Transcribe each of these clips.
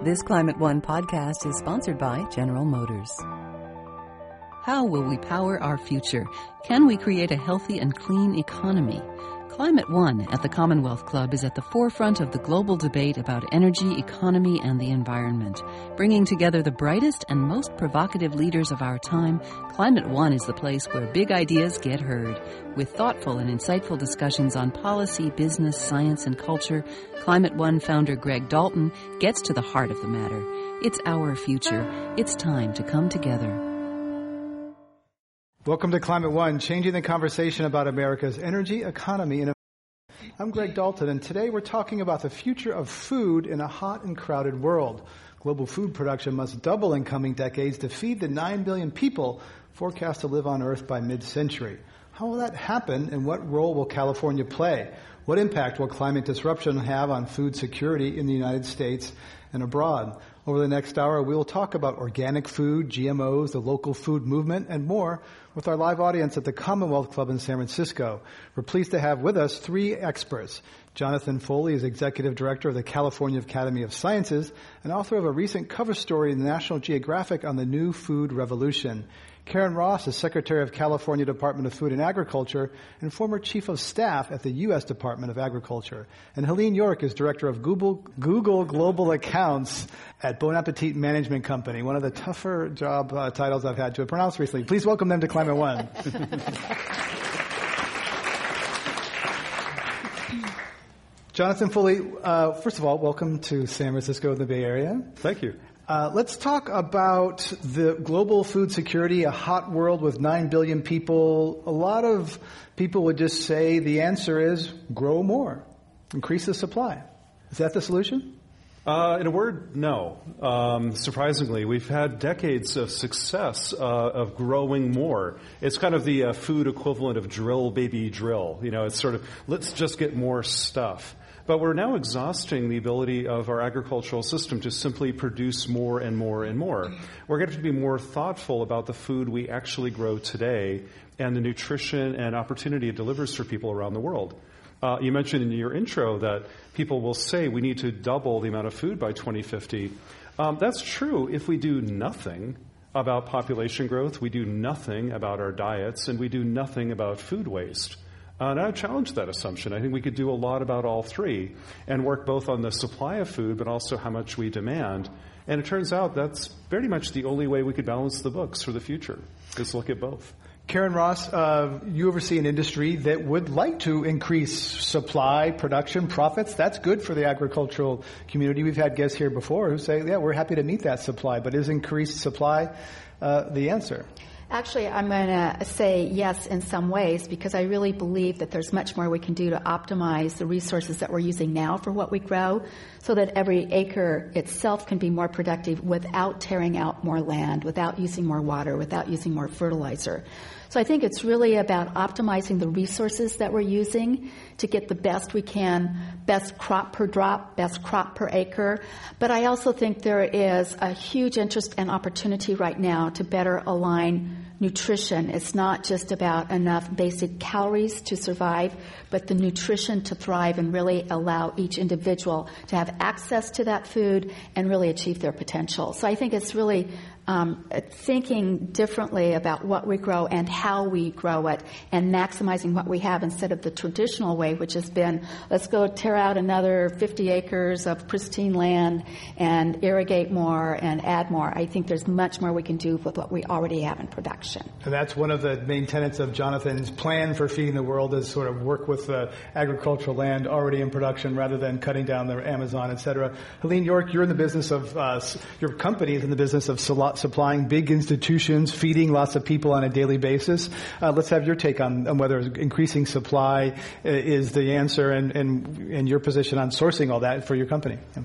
This Climate One podcast is sponsored by General Motors. How will we power our future? Can we create a healthy and clean economy? Climate One at the Commonwealth Club is at the forefront of the global debate about energy, economy, and the environment. Bringing together the brightest and most provocative leaders of our time, Climate One is the place where big ideas get heard. With thoughtful and insightful discussions on policy, business, science, and culture, Climate One founder Greg Dalton gets to the heart of the matter. It's our future. It's time to come together. Welcome to Climate One, changing the conversation about America's energy, economy, and I'm Greg Dalton, and today we're talking about the future of food in a hot and crowded world. Global food production must double in coming decades to feed the 9 billion people forecast to live on Earth by mid-century. How will that happen, and what role will California play? What impact will climate disruption have on food security in the United States and abroad? Over the next hour, we will talk about organic food, GMOs, the local food movement, and more with our live audience at the Commonwealth Club in San Francisco. We're pleased to have with us three experts. Jonathan Foley is Executive Director of the California Academy of Sciences and author of a recent cover story in the National Geographic on the new food revolution. Karen Ross is Secretary of California Department of Food and Agriculture and former Chief of Staff at the U.S. Department of Agriculture. And Helene York is Director of Google Global Accounts at Bon Appetit Management Company, one of the tougher job titles I've had to pronounce recently. Please welcome them to Climate One. Jonathan Foley, first of all, welcome to San Francisco and the Bay Area. Thank you. Let's talk about the global food security, a hot world with 9 billion people. A lot of people would just say the answer is grow more, increase the supply. Is that the solution? In a word, no. Surprisingly, we've had decades of success of growing more. It's kind of the food equivalent of drill, baby, drill. You know, it's sort of, let's just get more stuff. But we're now exhausting the ability of our agricultural system to simply produce more and more and more. We're going to have to be more thoughtful about the food we actually grow today and the nutrition and opportunity it delivers for people around the world. You mentioned in your intro that people will say we need to double the amount of food by 2050. That's true if we do nothing about population growth, we do nothing about our diets, and we do nothing about food waste. And I challenge that assumption. I think we could do a lot about all three and work both on the supply of food but also how much we demand. And it turns out that's very much the only way we could balance the books for the future, is look at both. Karen Ross, you oversee an industry that would like to increase supply, production, profits. That's good for the agricultural community. We've had guests here before who say, yeah, we're happy to meet that supply, but is increased supply the answer? Actually, I'm going to say yes in some ways because I really believe that there's much more we can do to optimize the resources that we're using now for what we grow so that every acre itself can be more productive without tearing out more land, without using more water, without using more fertilizer. So I think it's really about optimizing the resources that we're using to get the best we can, best crop per drop, best crop per acre. But I also think there is a huge interest and opportunity right now to better align nutrition. It's not just about enough basic calories to survive, but the nutrition to thrive and really allow each individual to have access to that food and really achieve their potential. So I think it's really thinking differently about what we grow and how we grow it and maximizing what we have instead of the traditional way, which has been, let's go tear out another 50 acres of pristine land and irrigate more and add more. I think there's much more we can do with what we already have in production. And that's one of the main tenets of Jonathan's plan for feeding the world is sort of work with the agricultural land already in production rather than cutting down the Amazon, et cetera. Helene York, you're in the business of, your company is in the business of supplying big institutions, feeding lots of people on a daily basis. Let's have your take on whether increasing supply is the answer and your position on sourcing all that for your company. Yeah.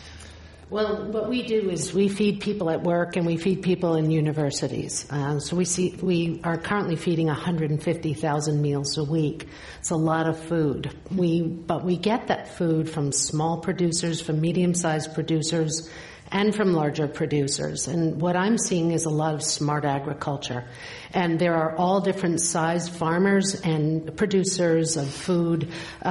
Well, what we do is we feed people at work and we feed people in universities. So we are currently feeding 150,000 meals a week. It's a lot of food. But we get that food from small producers, from medium-sized producers, and from larger producers. And what I'm seeing is a lot of smart agriculture. And there are all different sized farmers and producers of food,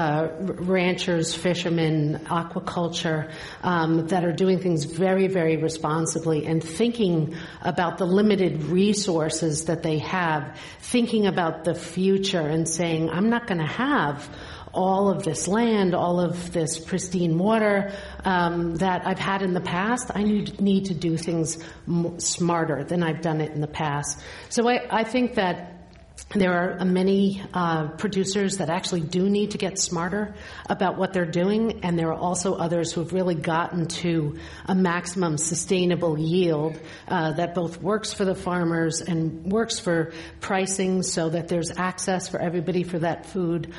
ranchers, fishermen, aquaculture, that are doing things very, very responsibly and thinking about the limited resources that they have, thinking about the future and saying, I'm not going to have all of this land, all of this pristine water that I've had in the past. I need to do things smarter than I've done it in the past. So I think that there are many producers that actually do need to get smarter about what they're doing, and there are also others who have really gotten to a maximum sustainable yield that both works for the farmers and works for pricing so that there's access for everybody for that food,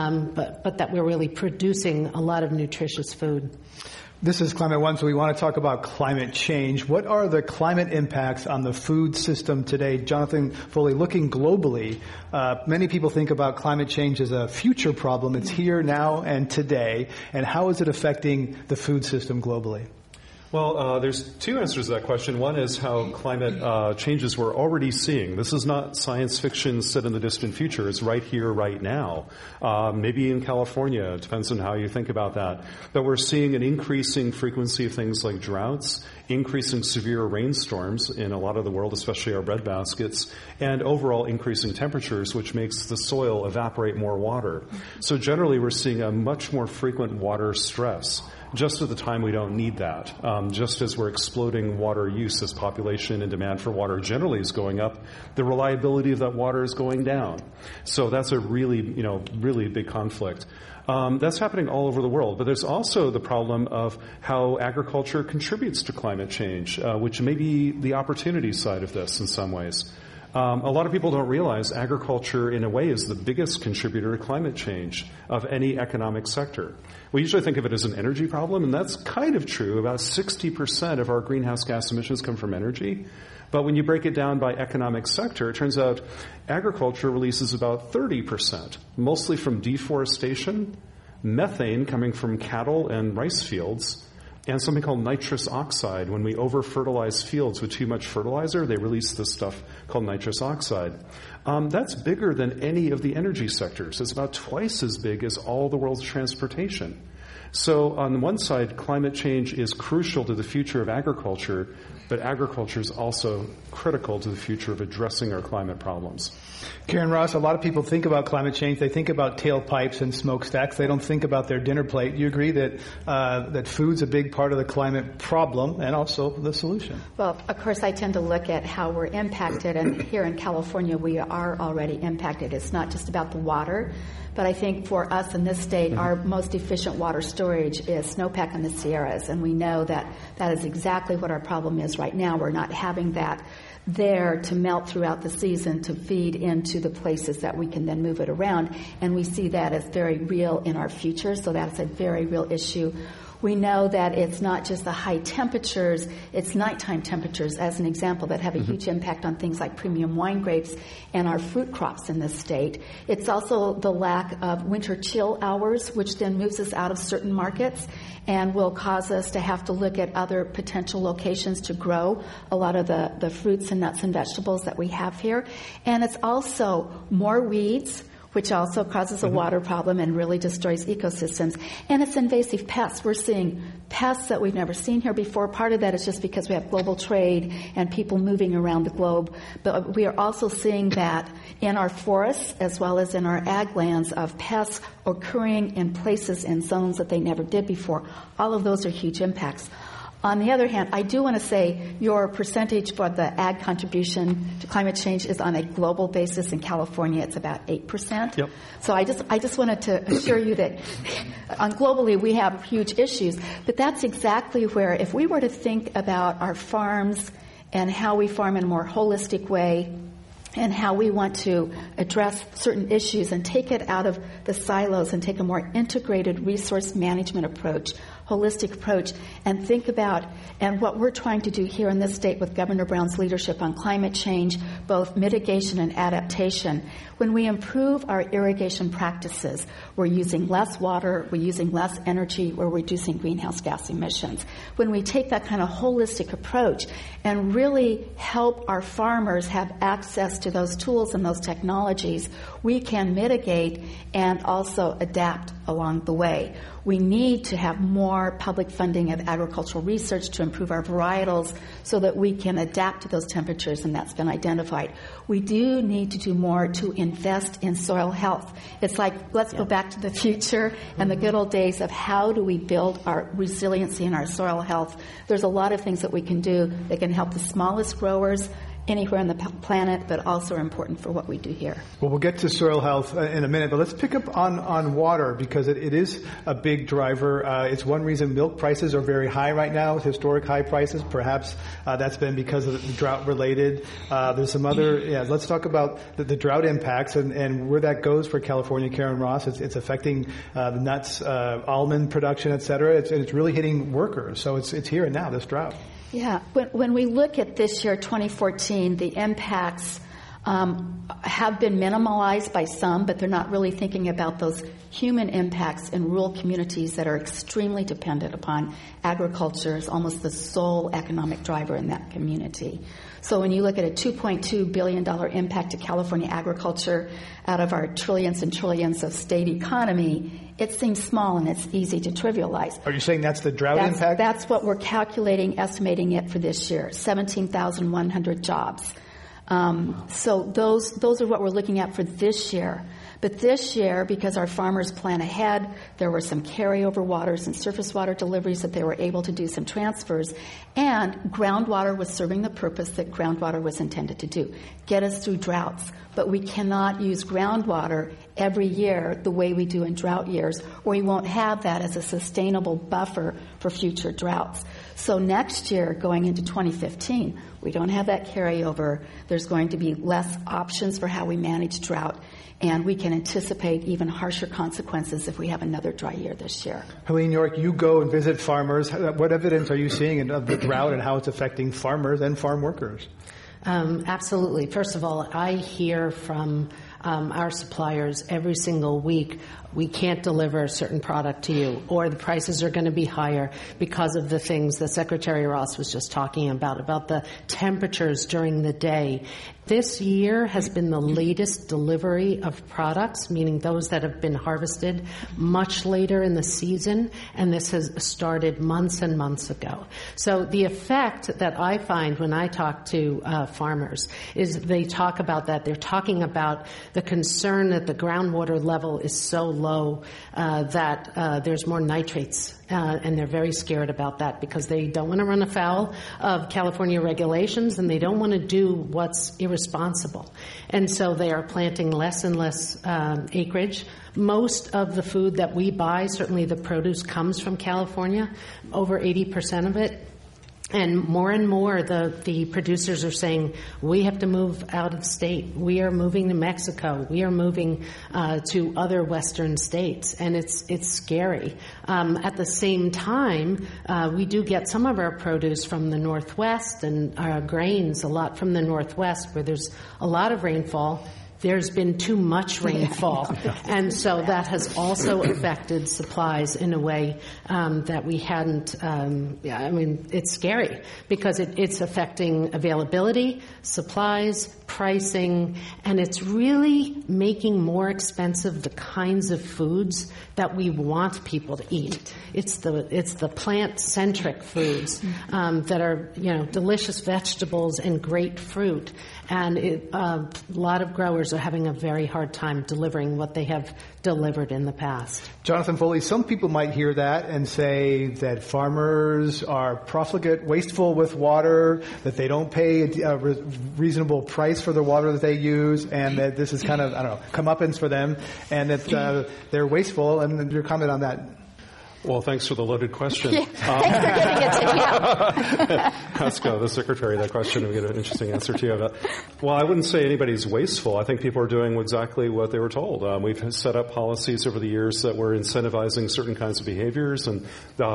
but that we're really producing a lot of nutritious food. This is Climate One, so we want to talk about climate change. What are the climate impacts on the food system today? Jonathan Foley, looking globally, many people think about climate change as a future problem. It's here now and today. And how is it affecting the food system globally? Well, there's two answers to that question. One is how climate changes we're already seeing. This is not science fiction set in the distant future. It's right here, right now. Maybe in California. It depends on how you think about that. But we're seeing an increasing frequency of things like droughts, increasing severe rainstorms in a lot of the world, especially our breadbaskets, and overall increasing temperatures, which makes the soil evaporate more water. So generally, we're seeing a much more frequent water stress. Just at the time we don't need that. Just as we're exploding water use as population and demand for water generally is going up, the reliability of that water is going down. So that's a really big conflict. That's happening all over the world. But there's also the problem of how agriculture contributes to climate change, which may be the opportunity side of this in some ways. A lot of people don't realize agriculture, in a way, is the biggest contributor to climate change of any economic sector. We usually think of it as an energy problem, and that's kind of true. About 60% of our greenhouse gas emissions come from energy. But when you break it down by economic sector, it turns out agriculture releases about 30%, mostly from deforestation, methane coming from cattle and rice fields, and something called nitrous oxide. When we over-fertilize fields with too much fertilizer, they release this stuff called nitrous oxide. That's bigger than any of the energy sectors. It's about twice as big as all the world's transportation. So on one side, climate change is crucial to the future of agriculture, but agriculture is also critical to the future of addressing our climate problems. Karen Ross, a lot of people think about climate change. They think about tailpipes and smokestacks. They don't think about their dinner plate. You agree that that food's a big part of the climate problem and also the solution? Well, of course, I tend to look at how we're impacted, and here in California, we are already impacted. It's not just about the water, but I think for us in this state, our most efficient water storage is snowpack in the Sierras, and we know that that is exactly what our problem is right now. We're not having that there to melt throughout the season to feed into the places that we can then move it around, and we see that as very real in our future, so that's a very real issue. We know that it's not just the high temperatures, it's nighttime temperatures, as an example, that have a huge impact on things like premium wine grapes and our fruit crops in this state. It's also the lack of winter chill hours, which then moves us out of certain markets and will cause us to have to look at other potential locations to grow a lot of the fruits and nuts and vegetables that we have here. And it's also more weeds, which also causes a water problem and really destroys ecosystems. And it's invasive pests. We're seeing pests that we've never seen here before. Part of that is just because we have global trade and people moving around the globe. But we are also seeing that in our forests as well as in our ag lands of pests occurring in places and zones that they never did before. All of those are huge impacts. On the other hand, I do want to say your percentage for the ag contribution to climate change is on a global basis. In California, it's about 8%. Yep. So I just wanted to assure you that globally we have huge issues. But that's exactly where, if we were to think about our farms and how we farm in a more holistic way, and how we want to address certain issues and take it out of the silos and take a more integrated resource management approach, holistic approach and think about, and what we're trying to do here in this state with Governor Brown's leadership on climate change, both mitigation and adaptation. When we improve our irrigation practices, we're using less water, we're using less energy, we're reducing greenhouse gas emissions. When we take that kind of holistic approach and really help our farmers have access to those tools and those technologies, we can mitigate and also adapt along the way. We need to have more public funding of agricultural research to improve our varietals so that we can adapt to those temperatures, and that's been identified. We do need to do more to invest in soil health. It's like, let's go back to the future and the good old days of how do we build our resiliency and our soil health. There's a lot of things that we can do that can help the smallest growers anywhere on the planet, but also are important for what we do here. Well, we'll get to soil health in a minute, but let's pick up on water, because it is a big driver. It's one reason milk prices are very high right now, historic high prices. Perhaps that's been because of the drought related. There's some other, let's talk about the drought impacts and where that goes for California, Karen Ross. It's affecting the nuts, almond production, et cetera. It's really hitting workers. So it's here and now, this drought. Yeah, when we look at this year, 2014, the impacts have been minimalized by some, but they're not really thinking about those human impacts in rural communities that are extremely dependent upon agriculture as almost the sole economic driver in that community. So when you look at a $2.2 billion impact to California agriculture out of our trillions and trillions of state economy, it seems small and it's easy to trivialize. Are you saying that's the drought impact? That's what we're calculating, estimating it for this year, 17,100 jobs. So those are what we're looking at for this year. But this year, because our farmers plan ahead, there were some carryover waters and surface water deliveries that they were able to do some transfers, and groundwater was serving the purpose that groundwater was intended to do, get us through droughts. But we cannot use groundwater every year the way we do in drought years, or we won't have that as a sustainable buffer for future droughts. So next year, going into 2015, we don't have that carryover. There's going to be less options for how we manage drought, and we can anticipate even harsher consequences if we have another dry year this year. Helene York, you go and visit farmers. What evidence are you seeing of the drought and how it's affecting farmers and farm workers? Absolutely. First of all, I hear from our suppliers every single week, we can't deliver a certain product to you, or the prices are going to be higher because of the things that Secretary Ross was just talking about the temperatures during the day. This year has been the latest delivery of products, meaning those that have been harvested much later in the season, and this has started months and months ago. So the effect that I find when I talk to farmers is they talk about that. They're talking about the concern that the groundwater level is so low that there's more nitrates, and they're very scared about that because they don't want to run afoul of California regulations, and they don't want to do what's irresponsible. And so they are planting less and less acreage. Most of the food that we buy, certainly the produce, comes from California, over 80% of it. And more, the producers are saying, we have to move out of state. We are moving to Mexico. We are moving to other western states. And it's scary. At the same time, we do get some of our produce from the Northwest, and our grains a lot from the Northwest, where there's a lot of rainfall. There's been too much rainfall, and so that has also affected supplies in a way that we hadn't. It's scary because it's affecting availability, supplies, pricing, and it's really making more expensive the kinds of foods that we want people to eat. It's the plant-centric foods that are delicious vegetables and great fruit, and a lot of growers are having a very hard time delivering what they have delivered in the past. Jonathan Foley, some people might hear that and say that farmers are profligate, wasteful with water, that they don't pay a reasonable price for the water that they use, and that this is kind of, comeuppance for them, and that they're wasteful. And your comment on that? Well, thanks for the loaded question. Yeah, thanks for giving it to him. Ask the secretary that question and get an interesting answer to you. Well, I wouldn't say anybody's wasteful. I think people are doing exactly what they were told. We've set up policies over the years that were incentivizing certain kinds of behaviors, and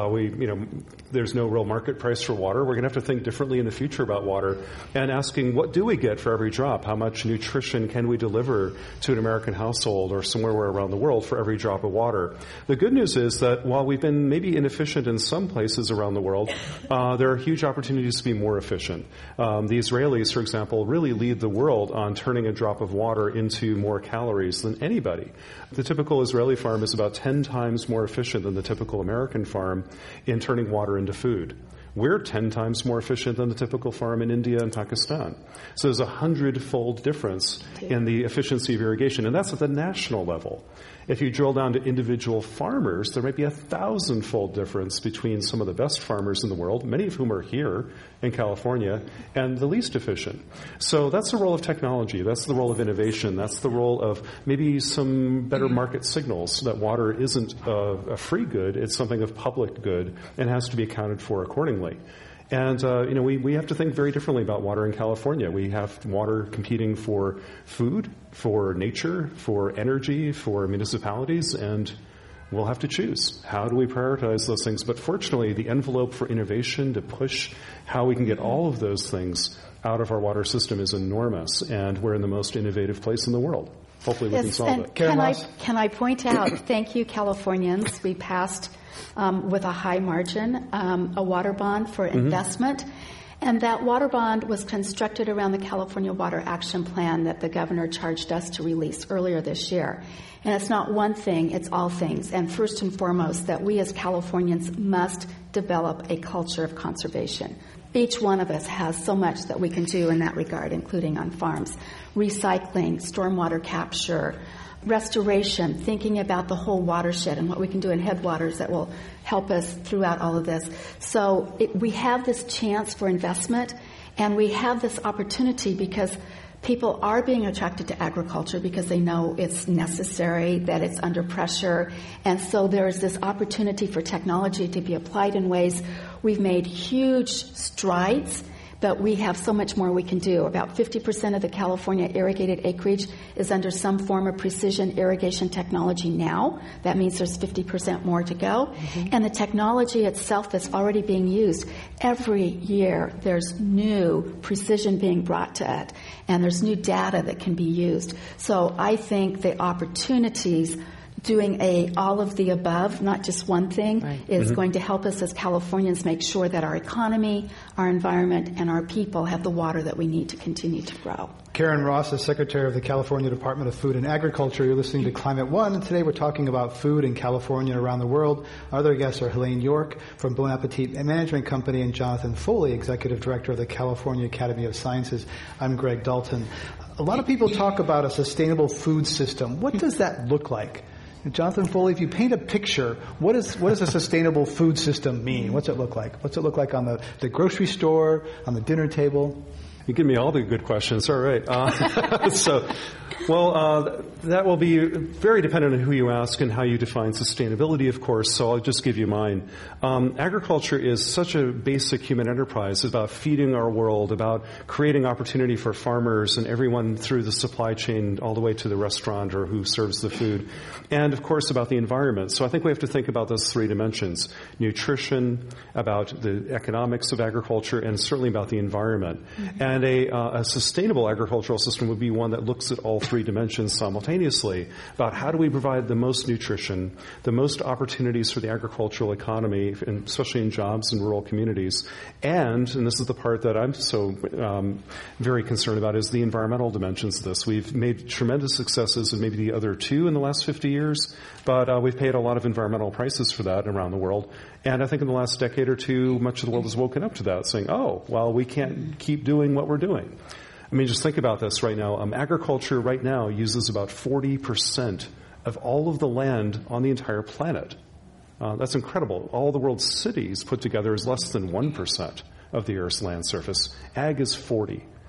there's no real market price for water. We're going to have to think differently in the future about water and asking, what do we get for every drop? How much nutrition can we deliver to an American household or somewhere around the world for every drop of water? The good news is that while we've been maybe inefficient in some places around the world, there are huge opportunities to be more efficient. The Israelis, for example, really lead the world on turning a drop of water into more calories than anybody. The typical Israeli farm is about 10 times more efficient than the typical American farm in turning water into food. We're 10 times more efficient than the typical farm in India and Pakistan. So there's a 100-fold difference in the efficiency of irrigation, and that's at the national level. If you drill down to individual farmers, there might be a 1,000-fold difference between some of the best farmers in the world, many of whom are here in California, and the least efficient. So that's the role of technology. That's the role of innovation. That's the role of maybe some better market signals that water isn't a free good. It's something of public good and has to be accounted for accordingly. And, we have to think very differently about water in California. We have water competing for food, for nature, for energy, for municipalities, and we'll have to choose. How do we prioritize those things? But fortunately, the envelope for innovation to push how we can get all of those things out of our water system is enormous, and we're in the most innovative place in the world. Hopefully we can solve it. Can I point out, thank you, Californians, we passed with a high margin, a water bond for investment. And that water bond was constructed around the California Water Action Plan that the governor charged us to release earlier this year. And it's not one thing, it's all things. And first and foremost, that we as Californians must develop a culture of conservation. Each one of us has so much that we can do in that regard, including on farms. Recycling, stormwater capture, restoration, thinking about the whole watershed and what we can do in headwaters that will help us throughout all of this. So we have this chance for investment, and we have this opportunity because people are being attracted to agriculture because they know it's necessary, that it's under pressure. And so there's this opportunity for technology to be applied in ways. We've made huge strides, but we have so much more we can do. About 50% of the California irrigated acreage is under some form of precision irrigation technology now. That means there's 50% more to go. And the technology itself that's already being used, every year there's new precision being brought to it, and there's new data that can be used. So I think the opportunities doing all of the above, not just one thing, is going to help us as Californians make sure that our economy, our environment, and our people have the water that we need to continue to grow. Karen Ross is Secretary of the California Department of Food and Agriculture. You're listening to Climate One, and today we're talking about food in California and around the world. Our other guests are Helene York from Bon Appetit Management Company and Jonathan Foley, Executive Director of the California Academy of Sciences. I'm Greg Dalton. A lot of people talk about a sustainable food system. What does that look like? Jonathan Foley, if you paint a picture, what does a sustainable food system mean? What's it look like? What's it look like on the grocery store, on the dinner table? You give me all the good questions. All right. That will be very dependent on who you ask and how you define sustainability, of course, so I'll just give you mine. Agriculture is such a basic human enterprise. It's about feeding our world, about creating opportunity for farmers and everyone through the supply chain all the way to the restaurant or who serves the food, and, of course, about the environment. So I think we have to think about those three dimensions: nutrition, about the economics of agriculture, and certainly about the environment. And a sustainable agricultural system would be one that looks at all three dimensions simultaneously, about how do we provide the most nutrition, the most opportunities for the agricultural economy, and especially in jobs in rural communities, and this is the part that I'm so very concerned about, is the environmental dimensions of this. We've made tremendous successes in maybe the other two in the last 50 years, but we've paid a lot of environmental prices for that around the world. And I think in the last decade or two, much of the world has woken up to that, saying, oh, well, we can't keep doing what we're doing. I mean, just think about this right now. Agriculture right now uses about 40% of all of the land on the entire planet. That's incredible. All the world's cities put together is less than 1% of the Earth's land surface. Ag is 40.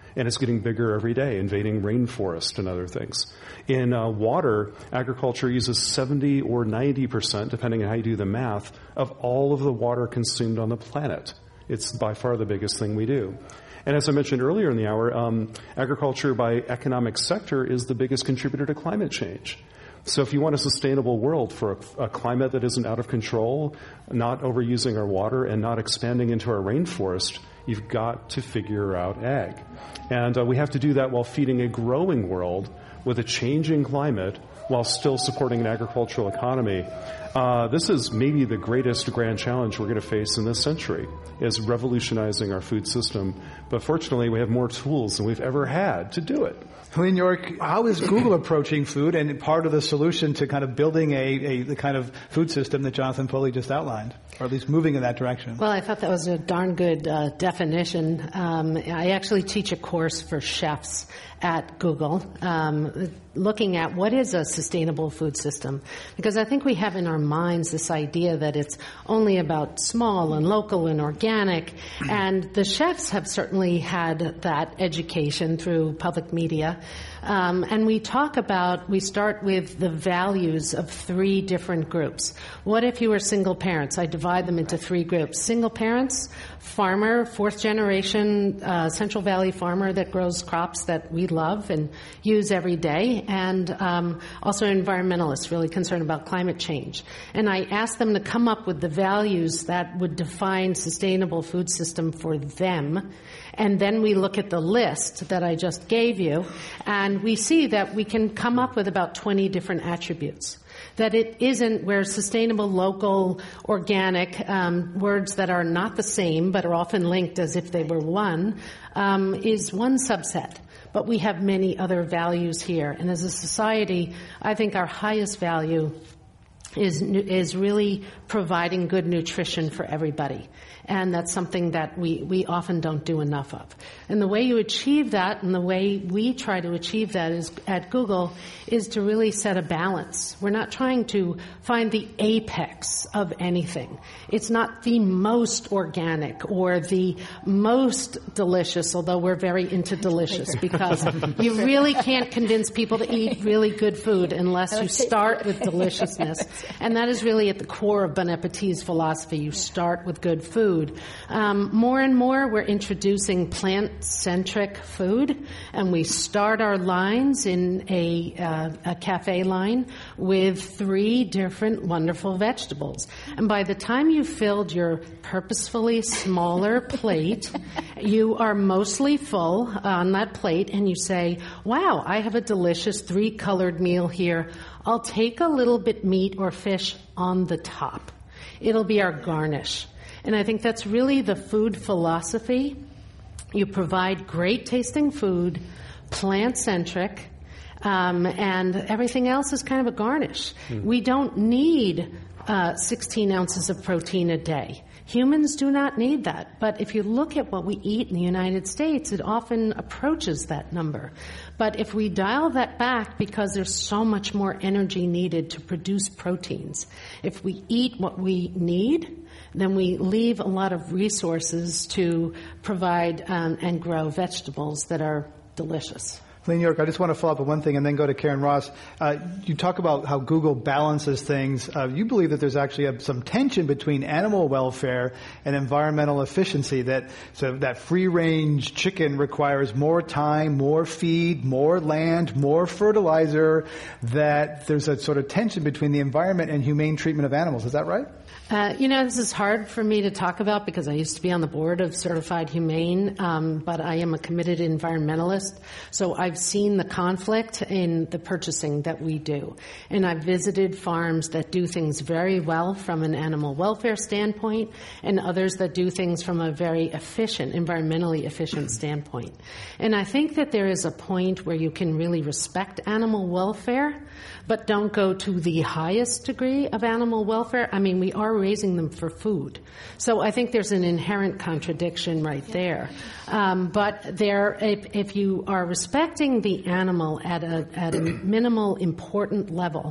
and it's getting bigger every day, invading rainforest and other things. In water, agriculture uses 70 or 90%, depending on how you do the math, of all of the water consumed on the planet. It's by far the biggest thing we do. And as I mentioned earlier in the hour, agriculture by economic sector is the biggest contributor to climate change. So if you want a sustainable world for a climate that isn't out of control, not overusing our water, and not expanding into our rainforest, you've got to figure out ag. And we have to do that while feeding a growing world with a changing climate while still supporting an agricultural economy. This is maybe the greatest grand challenge we're going to face in this century, is revolutionizing our food system. But fortunately, we have more tools than we've ever had to do it. Helene York, how is Google approaching food and part of the solution to kind of building the kind of food system that Jonathan Foley just outlined, or at least moving in that direction? Well, I thought that was a darn good definition. I actually teach a course for chefs at Google, looking at what is a sustainable food system. Because I think we have in our minds this idea that it's only about small and local and organic. And the chefs have certainly had that education through public media. And we start with the values of 3 different groups. What if you were single parents? I divide them into 3 groups. Single parents, farmer, 4th generation Central Valley farmer that grows crops that we love and use every day, and also environmentalists really concerned about climate change. And I asked them to come up with the values that would define sustainable food system for them. And then we look at the list that I just gave you, and we see that we can come up with about 20 different attributes. That it isn't where sustainable, local, organic, words that are not the same but are often linked as if they were one, is one subset. But we have many other values here. And as a society, I think our highest value is really providing good nutrition for everybody. And that's something that we often don't do enough of. And the way you achieve that, and the way we try to achieve that is at Google, is to really set a balance. We're not trying to find the apex of anything. It's not the most organic or the most delicious, although we're very into delicious, because you really can't convince people to eat really good food unless you start with deliciousness. And that is really at the core of Bon Appétit's philosophy. You start with good food. More and more, we're introducing plant-centric food, and we start our lines in a cafe line with 3 different wonderful vegetables. And by the time you've filled your purposefully smaller plate, you are mostly full on that plate, and you say, wow, I have a delicious 3-colored meal here. I'll take a little bit meat or fish on the top. It'll be our garnish. And I think that's really the food philosophy. You provide great tasting food, plant-centric, and everything else is kind of a garnish. We don't need 16 ounces of protein a day. Humans do not need that. But if you look at what we eat in the United States, it often approaches that number. But if we dial that back, because there's so much more energy needed to produce proteins, if we eat what we need, then we leave a lot of resources to provide and grow vegetables that are delicious. Helene York, I just want to follow up on one thing and then go to Karen Ross. You talk about how Google balances things. You believe that there's actually some tension between animal welfare and environmental efficiency, that free-range chicken requires more time, more feed, more land, more fertilizer, that there's a sort of tension between the environment and humane treatment of animals. Is that right? This is hard for me to talk about because I used to be on the board of Certified Humane, but I am a committed environmentalist. So I've seen the conflict in the purchasing that we do. And I've visited farms that do things very well from an animal welfare standpoint, and others that do things from a very efficient, environmentally efficient standpoint. And I think that there is a point where you can really respect animal welfare, but don't go to the highest degree of animal welfare. I mean, we are raising them for food. So I think there's an inherent contradiction right there. But if you are respecting the animal at a minimal important level,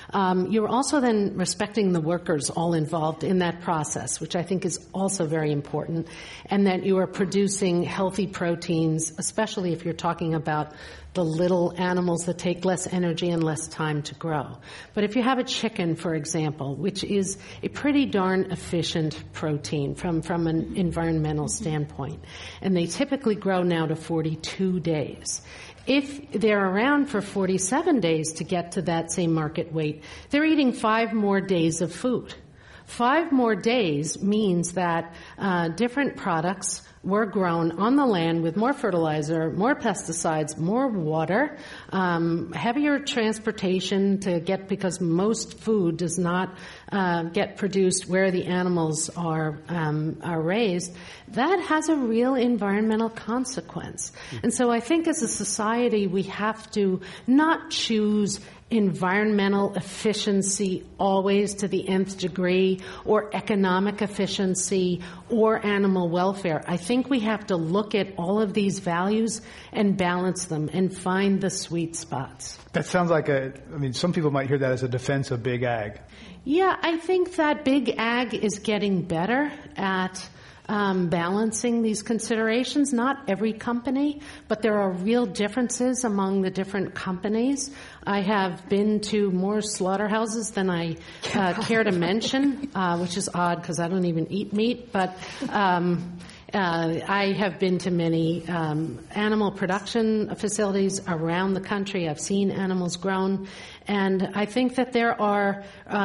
You're also then respecting the workers all involved in that process, which I think is also very important, and that you are producing healthy proteins, especially if you're talking about the little animals that take less energy and less time to grow. But if you have a chicken, for example, which is a pretty darn efficient protein from an environmental standpoint, and they typically grow now to 42 days. If they're around for 47 days to get to that same market weight, they're eating 5 more days of food. 5 more days means that different products were grown on the land with more fertilizer, more pesticides, more water, heavier transportation to get, because most food does not get produced where the animals are raised. That has a real environmental consequence. And so I think as a society we have to not choose environmental efficiency always to the nth degree, or economic efficiency, or animal welfare. I think we have to look at all of these values and balance them and find the sweet spots. That sounds like some people might hear that as a defense of big ag. Yeah, I think that big ag is getting better at balancing these considerations. Not every company, but there are real differences among the different companies. I have been to more slaughterhouses than I care to mention, which is odd because I don't even eat meat, but I have been to many animal production facilities around the country. I've seen animals grown, and I think that there are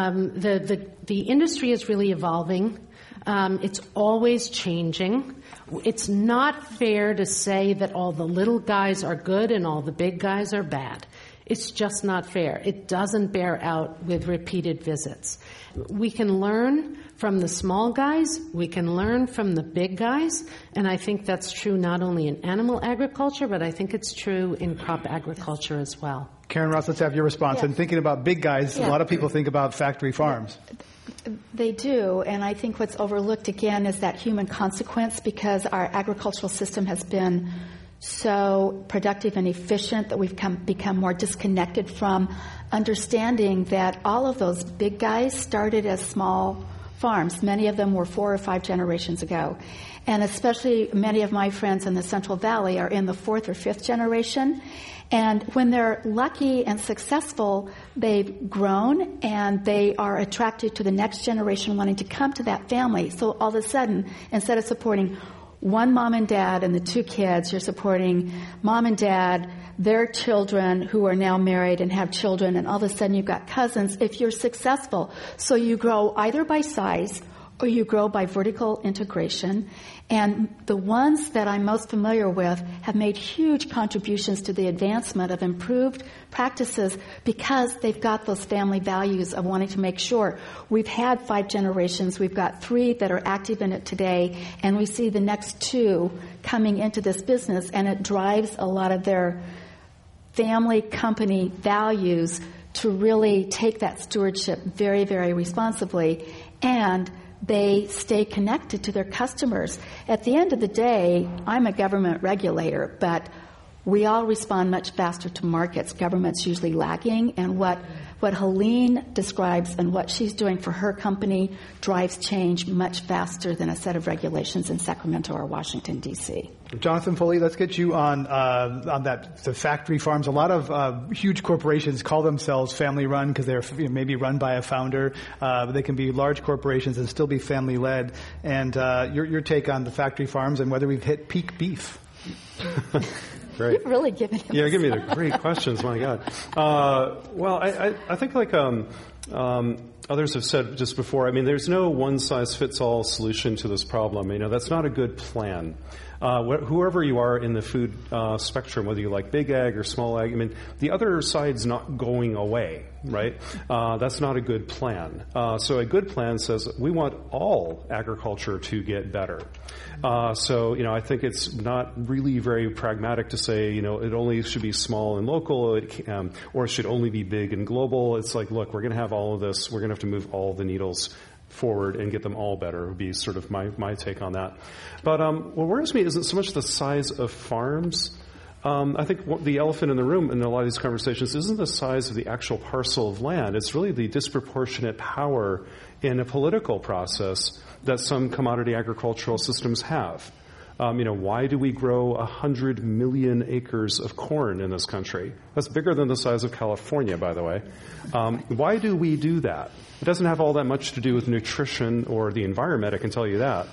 the industry is really evolving. It's always changing. It's not fair to say that all the little guys are good and all the big guys are bad. It's just not fair. It doesn't bear out with repeated visits. We can learn from the small guys. We can learn from the big guys. And I think that's true not only in animal agriculture, but I think it's true in crop agriculture as well. Karen Ross, let's have your response. Yeah. And thinking about big guys, a lot of people think about factory farms. They do, and I think what's overlooked again is that human consequence, because our agricultural system has been so productive and efficient that we've become more disconnected from understanding that all of those big guys started as small farms. Many of them were 4 or 5 generations ago. And especially many of my friends in the Central Valley are in the 4th or 5th generation. And when they're lucky and successful, they've grown and they are attracted to the next generation wanting to come to that family. So all of a sudden, instead of supporting one mom and dad and the 2 kids, you're supporting mom and dad, their children who are now married and have children, and all of a sudden you've got cousins if you're successful. So you grow either by size or you grow by vertical integration. And the ones that I'm most familiar with have made huge contributions to the advancement of improved practices because they've got those family values of wanting to make sure. We've had 5 generations. We've got 3 that are active in it today, and we see the next 2 coming into this business, and it drives a lot of their family company values to really take that stewardship very, very responsibly, and they stay connected to their customers. At the end of the day, I'm a government regulator, but we all respond much faster to markets. Government's usually lagging, and what Helene describes and what she's doing for her company drives change much faster than a set of regulations in Sacramento or Washington, D.C. Jonathan Foley, let's get you on the factory farms. A lot of huge corporations call themselves family-run because they're maybe run by a founder. But they can be large corporations and still be family-led. And your take on the factory farms and whether we've hit peak beef. Great. You've really given him give me the great questions. My God. Well, I think like others have said just before, I mean, there's no one-size-fits-all solution to this problem. That's not a good plan. Whoever you are in the food spectrum, whether you like big ag or small ag, I mean, the other side's not going away, right? That's not a good plan. So a good plan says we want all agriculture to get better. So I think it's not really very pragmatic to say, it only should be small and local, or it should only be big and global. It's like, look, we're going to have all of this. We're going to have to move all the needles forward and get them all better would be sort of my take on that. But what worries me isn't so much the size of farms. I think the elephant in the room in a lot of these conversations isn't the size of the actual parcel of land. It's really the disproportionate power in a political process that some commodity agricultural systems have. Why do we grow 100 million acres of corn in this country? That's bigger than the size of California, by the way. Why do we do that? It doesn't have all that much to do with nutrition or the environment, I can tell you that.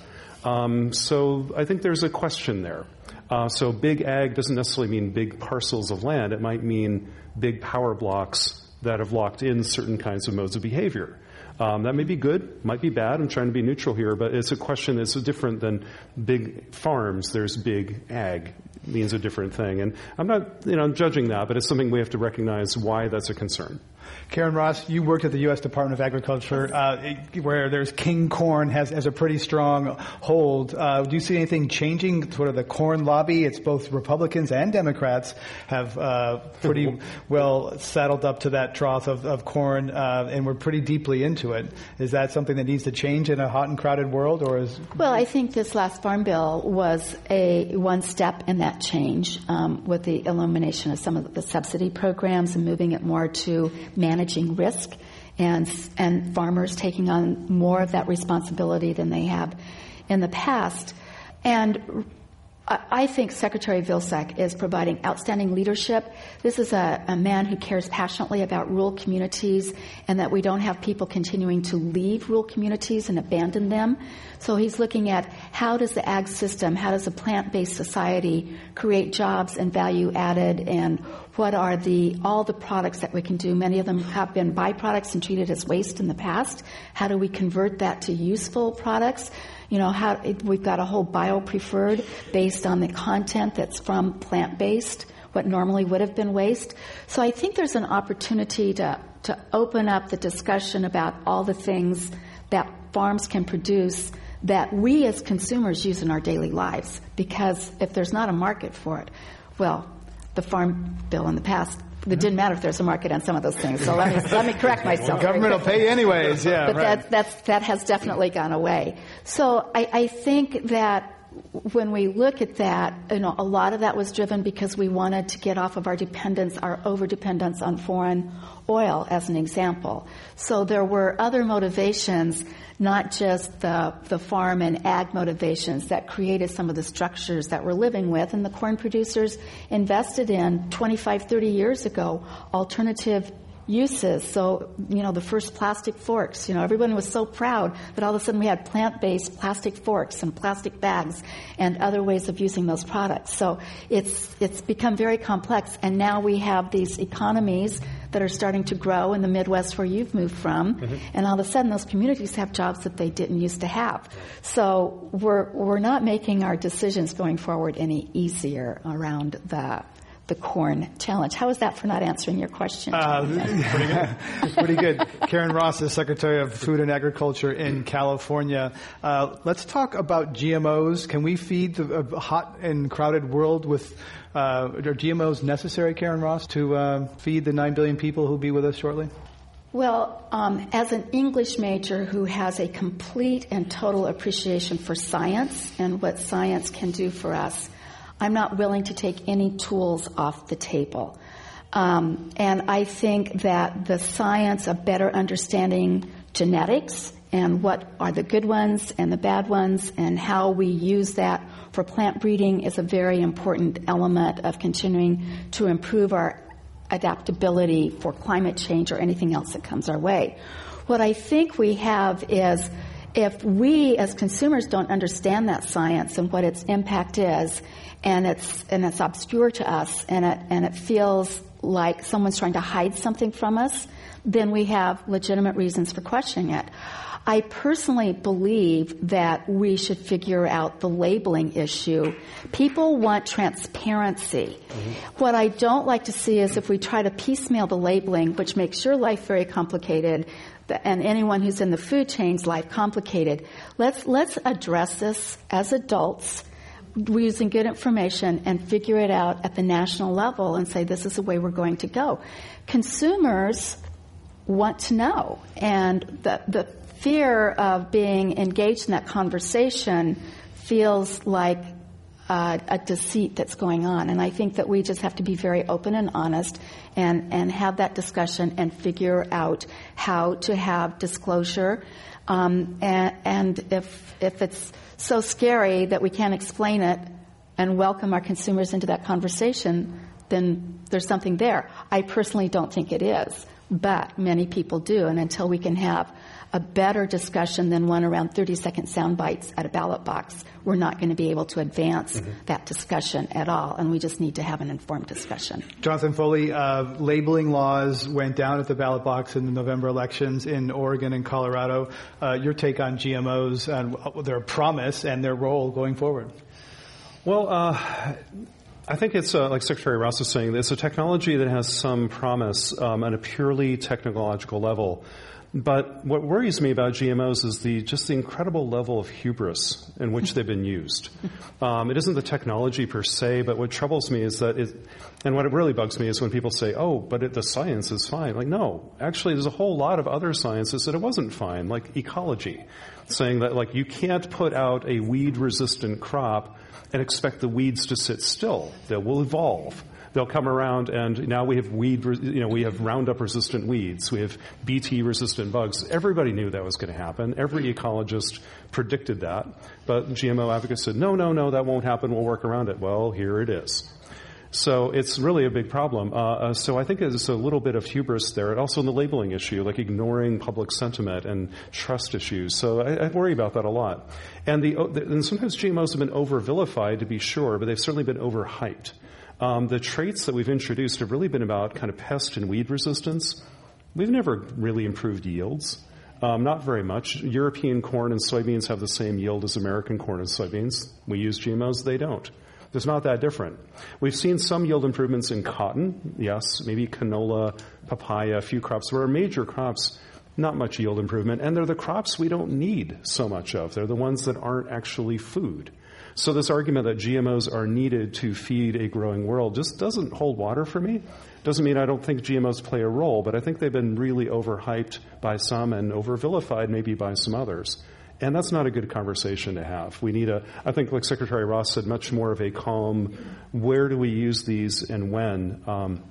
So I think there's a question there. So big ag doesn't necessarily mean big parcels of land. It might mean big power blocks that have locked in certain kinds of modes of behavior. That may be good, might be bad. I'm trying to be neutral here, but it's a question that's different than big farms. There's big ag. It means a different thing. And I'm not, judging that, but it's something we have to recognize why that's a concern. Karen Ross, you worked at the U.S. Department of Agriculture, where there's King Corn has a pretty strong hold. Do you see anything changing? Sort of the corn lobby, it's both Republicans and Democrats have pretty well saddled up to that trough of corn, and we're pretty deeply into it. Is that something that needs to change in a hot and crowded world, or is? Well, I think this last Farm Bill was one step in that change, with the elimination of some of the subsidy programs and moving it more to managing risk and farmers taking on more of that responsibility than they have in the past. And I think Secretary Vilsack is providing outstanding leadership. This is a man who cares passionately about rural communities and that we don't have people continuing to leave rural communities and abandon them. So he's looking at how does the ag system, how does a plant-based society create jobs and value added, and what are all the products that we can do. Many of them have been byproducts and treated as waste in the past. How do we convert that to useful products? We've got a whole bio-preferred based on the content that's from plant-based, what normally would have been waste. So I think there's an opportunity to open up the discussion about all the things that farms can produce that we as consumers use in our daily lives. Because if there's not a market for it, well, the Farm Bill in the past, it didn't matter if there's a market on some of those things. So let me correct myself. The government will pay anyways, yeah. But right. that has definitely gone away. So I think that when we look at that, a lot of that was driven because we wanted to get off of our over-dependence on foreign oil, as an example. So there were other motivations, not just the farm and ag motivations, that created some of the structures that we're living with. And the corn producers invested in 25, 30 years ago alternative uses. So, the first plastic forks, everyone was so proud that all of a sudden we had plant-based plastic forks and plastic bags and other ways of using those products. So it's become very complex, and now we have these economies that are starting to grow in the Midwest where you've moved from, and all of a sudden those communities have jobs that they didn't used to have. So we're not making our decisions going forward any easier around the corn challenge. How is that for not answering your question? Pretty good. Karen Ross is Secretary of Food and Agriculture in California. Let's talk about GMOs. Can we feed a hot and crowded world with are GMOs necessary, Karen Ross, to feed the 9 billion people who'll be with us shortly? Well, as an English major who has a complete and total appreciation for science and what science can do for us, I'm not willing to take any tools off the table. And I think that the science of better understanding genetics and what are the good ones and the bad ones and how we use that for plant breeding is a very important element of continuing to improve our adaptability for climate change or anything else that comes our way. What I think we have is, if we as consumers don't understand that science and what its impact is, and it's obscure to us, and it feels like someone's trying to hide something from us, then we have legitimate reasons for questioning it. I personally believe that we should figure out the labeling issue. People want transparency. What I don't like to see is if we try to piecemeal the labeling, which makes your life very complicated, and anyone who's in the food chain's life complicated. Let's address this as adults, using good information, and figure it out at the national level and say this is the way we're going to go. Consumers want to know, and the fear of being engaged in that conversation feels like a deceit that's going on. And I think that we just have to be very open and honest and have that discussion and figure out how to have disclosure. And if it's so scary that we can't explain it and welcome our consumers into that conversation, then there's something there. I personally don't think it is, but many people do. And until we can have a better discussion than one around 30-second sound bites at a ballot box, we're not going to be able to advance that discussion at all. And we just need to have an informed discussion. Jonathan Foley, labeling laws went down at the ballot box in the November elections in Oregon and Colorado. Your take on GMOs and their promise and their role going forward? Well, I think it's, like Secretary Ross was saying, it's a technology that has some promise on a purely technological level. But what worries me about GMOs is just the incredible level of hubris in which they've been used. It isn't the technology per se, but what troubles me is that and what really bugs me is when people say, oh, but the science is fine. Like, no, actually there's a whole lot of other sciences that it wasn't fine, like ecology, saying that, like, you can't put out a weed-resistant crop and expect the weeds to sit still. They will evolve. They'll come around, and now we have we have Roundup-resistant weeds. We have BT-resistant bugs. Everybody knew that was going to happen. Every ecologist predicted that. But GMO advocates said, no, that won't happen. We'll work around it. Well, here it is. So it's really a big problem. So I think there's a little bit of hubris there. And also in the labeling issue, like ignoring public sentiment and trust issues. So I worry about that a lot. And sometimes GMOs have been over-vilified, to be sure, but they've certainly been overhyped. The traits that we've introduced have really been about kind of pest and weed resistance. We've never really improved yields. Not very much. European corn and soybeans have the same yield as American corn and soybeans. We use GMOs, they don't. It's not that different. We've seen some yield improvements in cotton, yes, maybe canola, papaya, a few crops. There are major crops, not much yield improvement, and they're the crops we don't need so much of. They're the ones that aren't actually food. So this argument that GMOs are needed to feed a growing world just doesn't hold water for me. Doesn't mean I don't think GMOs play a role, but I think they've been really overhyped by some and over-vilified maybe by some others. And that's not a good conversation to have. We need I think like Secretary Ross said, much more of a calm, where do we use these and when?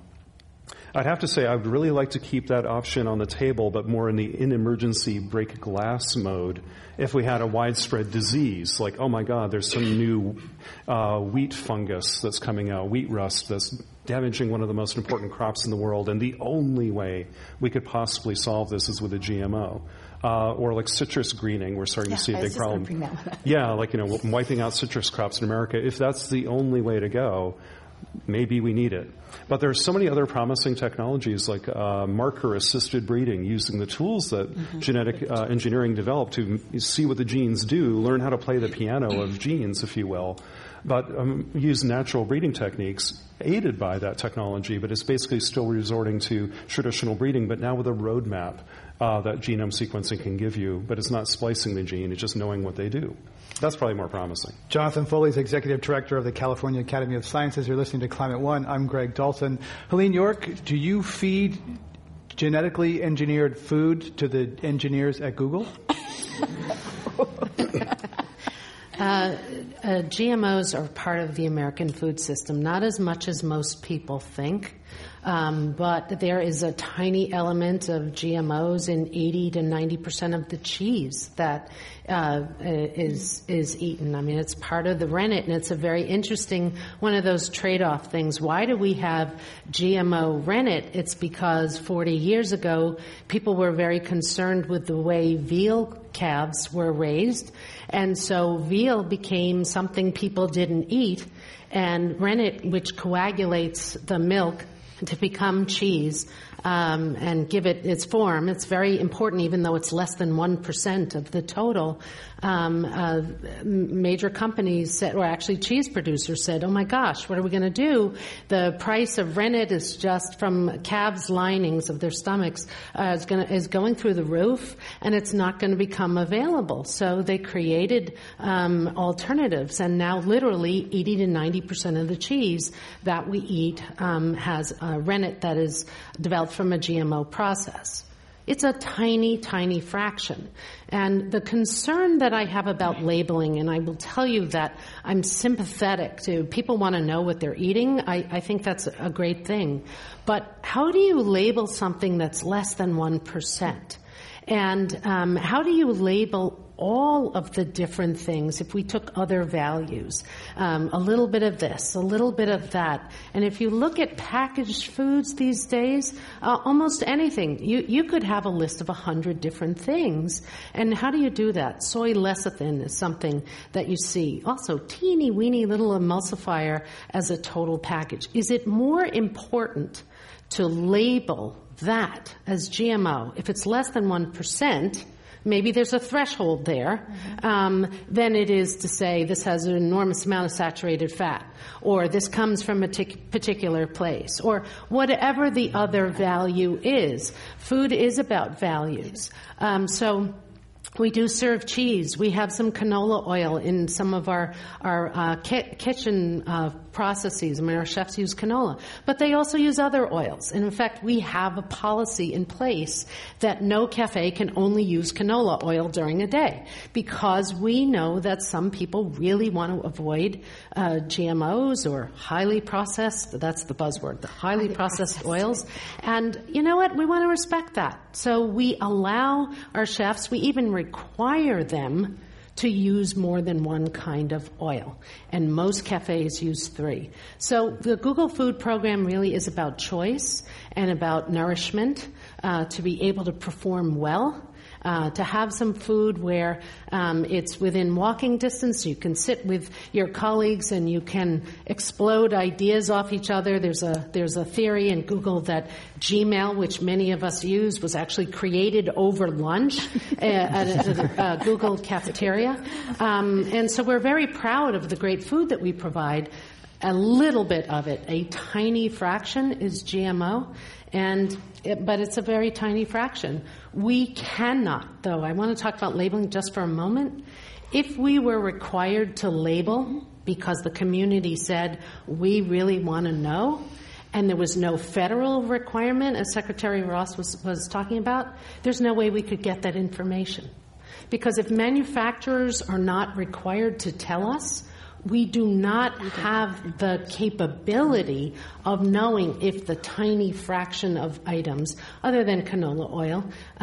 I'd have to say I would really like to keep that option on the table, but more in emergency break glass mode. If we had a widespread disease, like, oh my God, there's some new wheat fungus that's coming out, wheat rust that's damaging one of the most important crops in the world, and the only way we could possibly solve this is with a GMO. Or like citrus greening, we're starting to see a big problem. Yeah, like, wiping out citrus crops in America. If that's the only way to go, maybe we need it. But there are so many other promising technologies like marker-assisted breeding, using the tools that genetic engineering developed to see what the genes do, learn how to play the piano of genes, if you will, but use natural breeding techniques aided by that technology, but it's basically still resorting to traditional breeding, but now with a roadmap that genome sequencing can give you, but it's not splicing the gene, it's just knowing what they do. That's probably more promising. Jonathan Foley is Executive Director of the California Academy of Sciences. You're listening to Climate One. I'm Greg Dalton. Helene York, do you feed genetically engineered food to the engineers at Google? GMOs are part of the American food system, not as much as most people think. But there is a tiny element of GMOs in 80 to 90% of the cheese that is eaten. I mean, it's part of the rennet, and it's a very interesting one of those trade-off things. Why do we have GMO rennet? It's because 40 years ago, people were very concerned with the way veal calves were raised, and so veal became something people didn't eat, and rennet, which coagulates the milk to become cheese and give it its form. It's very important, even though it's less than 1% of the total. Major companies said, or actually cheese producers said, oh my gosh, what are we going to do? The price of rennet is just from calves' linings of their stomachs is going through the roof, and it's not going to become available. So they created alternatives, and now literally 80 to 90% of the cheese that we eat has rennet that is developed from a GMO process. It's a tiny, tiny fraction. And the concern that I have about labeling, and I will tell you that I'm sympathetic to people want to know what they're eating. I think that's a great thing. But how do you label something that's less than 1%? And how do you label all of the different things if we took other values? A little bit of this, a little bit of that. And if you look at packaged foods these days, almost anything, you could have a list of 100 different things. And how do you do that? Soy lecithin is something that you see. Also, teeny weeny little emulsifier as a total package. Is it more important to label that as GMO if it's less than 1%? Maybe there's a threshold there, than it is to say this has an enormous amount of saturated fat, or this comes from a particular place, or whatever the other value is. Food is about values. So we do serve cheese. We have some canola oil in some of our kitchen processes. I mean, our chefs use canola. But they also use other oils. And in fact, we have a policy in place that no cafe can only use canola oil during a day, because we know that some people really want to avoid GMOs or highly processed, that's the buzzword, the highly processed oils. And you know what? We want to respect that. So we allow our chefs, we even require them to use more than one kind of oil. And most cafes use 3. So the Google Food Program really is about choice and about nourishment, to be able to perform well. To have some food where it's within walking distance. You can sit with your colleagues and you can explode ideas off each other. There's a theory in Google that Gmail, which many of us use, was actually created over lunch at a Google cafeteria. And so we're very proud of the great food that we provide. A little bit of it, a tiny fraction, is GMO. But it's a very tiny fraction. We cannot, though, I want to talk about labeling just for a moment. If we were required to label because the community said, we really want to know, and there was no federal requirement, as Secretary Ross was talking about, there's no way we could get that information. Because if manufacturers are not required to tell us, we do not have the capability of knowing if the tiny fraction of items, other than canola oil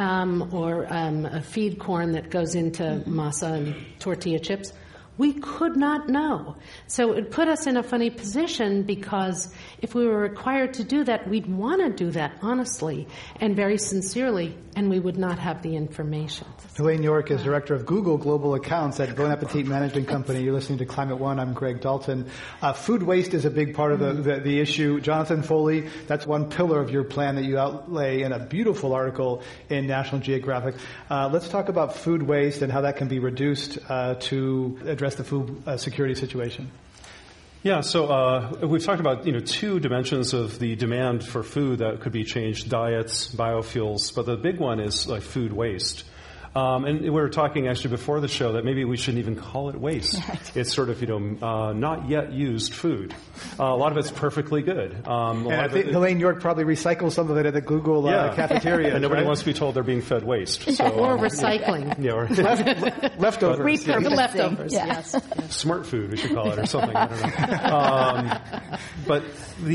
or a feed corn that goes into masa and tortilla chips, we could not know. So it put us in a funny position, because if we were required to do that, we'd want to do that honestly and very sincerely, and we would not have the information. Elaine York is Director of Google Global Accounts at Bon Appetit Management Company. You're listening to Climate One. I'm Greg Dalton. Food waste is a big part of the issue. Jonathan Foley, that's one pillar of your plan that you outlay in a beautiful article in National Geographic. Let's talk about food waste and how that can be reduced to address the food security situation. Yeah, so we've talked about 2 dimensions of the demand for food that could be changed: diets, biofuels. But the big one is like food waste. And we were talking actually before the show that maybe we shouldn't even call it waste. Right. It's sort of, not yet used food. A lot of it's perfectly good. And I think Elaine York probably recycles some of it at the Google cafeteria. And nobody wants to be told they're being fed waste. So, or recycling. Yeah, or leftovers. Repurposing. Leftovers, yes. Smart food, we should call it, or something. I don't know. But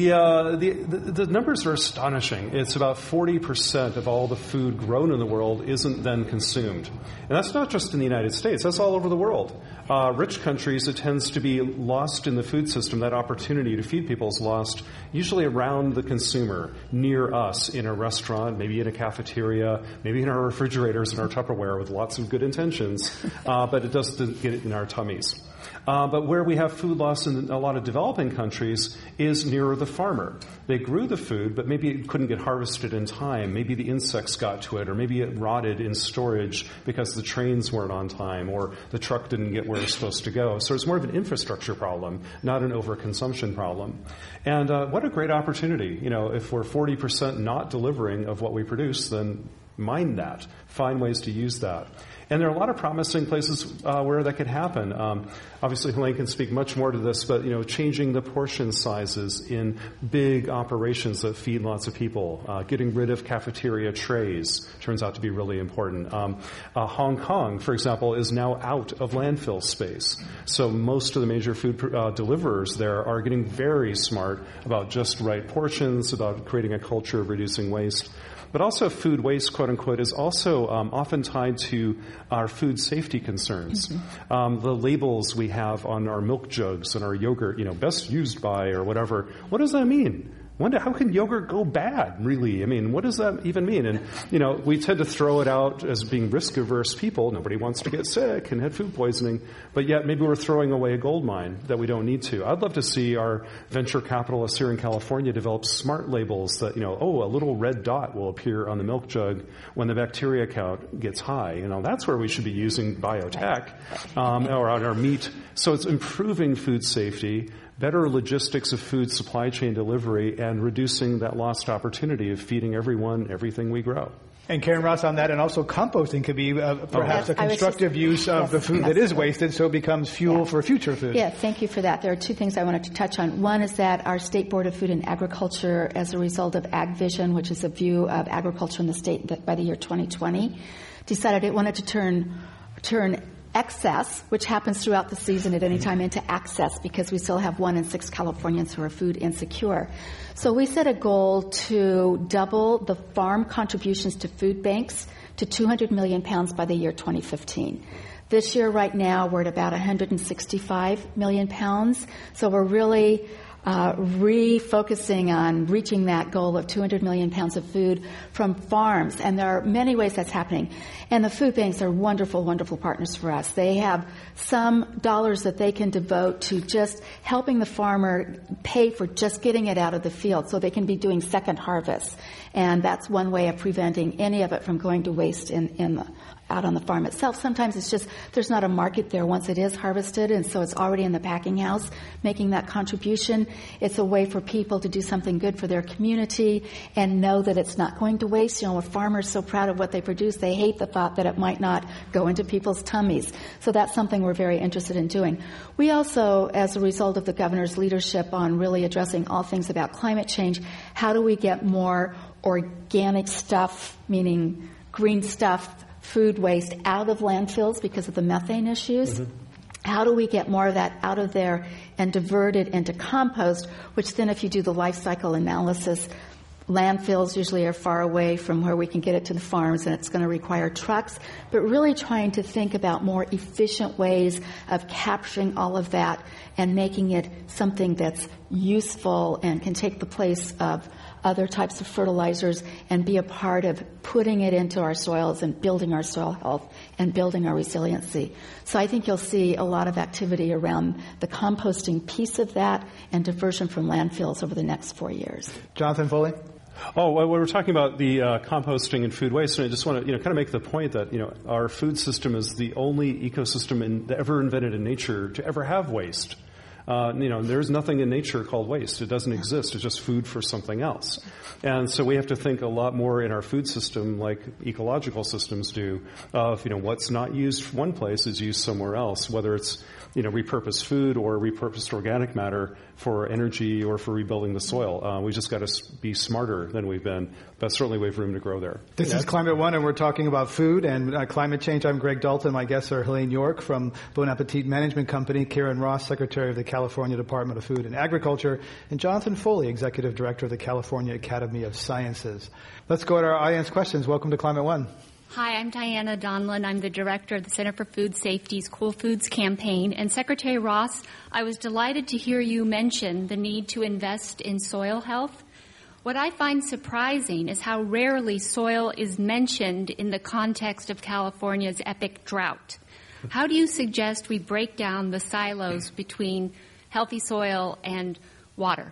the numbers are astonishing. It's about 40% of all the food grown in the world isn't then consumed. And that's not just in the United States. That's all over the world. Rich countries, it tends to be lost in the food system. That opportunity to feed people is lost usually around the consumer, near us, in a restaurant, maybe in a cafeteria, maybe in our refrigerators and our Tupperware with lots of good intentions, but it doesn't get it in our tummies. But where we have food loss in a lot of developing countries is nearer the farmer. They grew the food, but maybe it couldn't get harvested in time. Maybe the insects got to it, or maybe it rotted in storage because the trains weren't on time, or the truck didn't get where it's supposed to go. So it's more of an infrastructure problem, not an overconsumption problem. And what a great opportunity. If we're 40% not delivering of what we produce, then mine that, find ways to use that. And there are a lot of promising places where that could happen. Obviously, Helene can speak much more to this, but changing the portion sizes in big operations that feed lots of people, getting rid of cafeteria trays turns out to be really important. Hong Kong, for example, is now out of landfill space, so most of the major food deliverers there are getting very smart about just right portions, about creating a culture of reducing waste. But also food waste, quote unquote, is also often tied to our food safety concerns. Mm-hmm. The labels we have on our milk jugs and our yogurt, best used by or whatever, what does that mean? How can yogurt go bad, really? I mean, what does that even mean? And, we tend to throw it out as being risk-averse people. Nobody wants to get sick and have food poisoning. But yet maybe we're throwing away a gold mine that we don't need to. I'd love to see our venture capitalists here in California develop smart labels that, a little red dot will appear on the milk jug when the bacteria count gets high. That's where we should be using biotech or on our meat. So it's improving food safety, better logistics of food supply chain delivery, and reducing that lost opportunity of feeding everyone everything we grow. And Karen Ross on that, and also composting could be perhaps a constructive use of the food that is wasted, so it becomes fuel for future food. Yeah, thank you for that. There are two things I wanted to touch on. One is that our State Board of Food and Agriculture, as a result of AgVision, which is a view of agriculture in the state by the year 2020, decided it wanted to turn excess, which happens throughout the season at any time, into access, because we still have 1 in 6 Californians who are food insecure. So we set a goal to double the farm contributions to food banks to 200 million pounds by the year 2015. This year, right now, we're at about 165 million pounds. So we're really refocusing on reaching that goal of 200 million pounds of food from farms. And there are many ways that's happening. And the food banks are wonderful, wonderful partners for us. They have some dollars that they can devote to just helping the farmer pay for just getting it out of the field so they can be doing second harvests. And that's one way of preventing any of it from going to waste out on the farm itself. Sometimes it's just there's not a market there once it is harvested, and so it's already in the packing house making that contribution. It's a way for people to do something good for their community and know that it's not going to waste. A farmer's so proud of what they produce, they hate the thought that it might not go into people's tummies. So that's something we're very interested in doing. We also, as a result of the governor's leadership on really addressing all things about climate change, how do we get more organic stuff, meaning green stuff, food waste out of landfills because of the methane issues? Mm-hmm. How do we get more of that out of there and divert it into compost, which then if you do the life cycle analysis, landfills usually are far away from where we can get it to the farms, and it's going to require trucks, but really trying to think about more efficient ways of capturing all of that and making it something that's useful and can take the place of other types of fertilizers and be a part of putting it into our soils and building our soil health and building our resiliency. So I think you'll see a lot of activity around the composting piece of that and diversion from landfills over the next 4 years. Jonathan Foley? Oh, well, we're talking about the composting and food waste, and I just want to, kind of make the point that, our food system is the only ecosystem ever invented in nature to ever have waste. There's nothing in nature called waste. It doesn't exist. It's just food for something else. And so we have to think a lot more in our food system like ecological systems do of, what's not used one place is used somewhere else, whether it's, repurposed food or repurposed organic matter for energy or for rebuilding the soil. We just got to be smarter than we've been, but certainly we have room to grow there. This is Climate One, and we're talking about food and climate change. I'm Greg Dalton. My guests are Helene York from Bon Appetit Management Company, Karen Ross, Secretary of the California Department of Food and Agriculture, and Jonathan Foley, Executive Director of the California Academy of Sciences. Let's go to our audience questions. Welcome to Climate One. Hi, I'm Diana Donlin. I'm the director of the Center for Food Safety's Cool Foods campaign. And Secretary Ross, I was delighted to hear you mention the need to invest in soil health. What I find surprising is how rarely soil is mentioned in the context of California's epic drought. How do you suggest we break down the silos between healthy soil and water?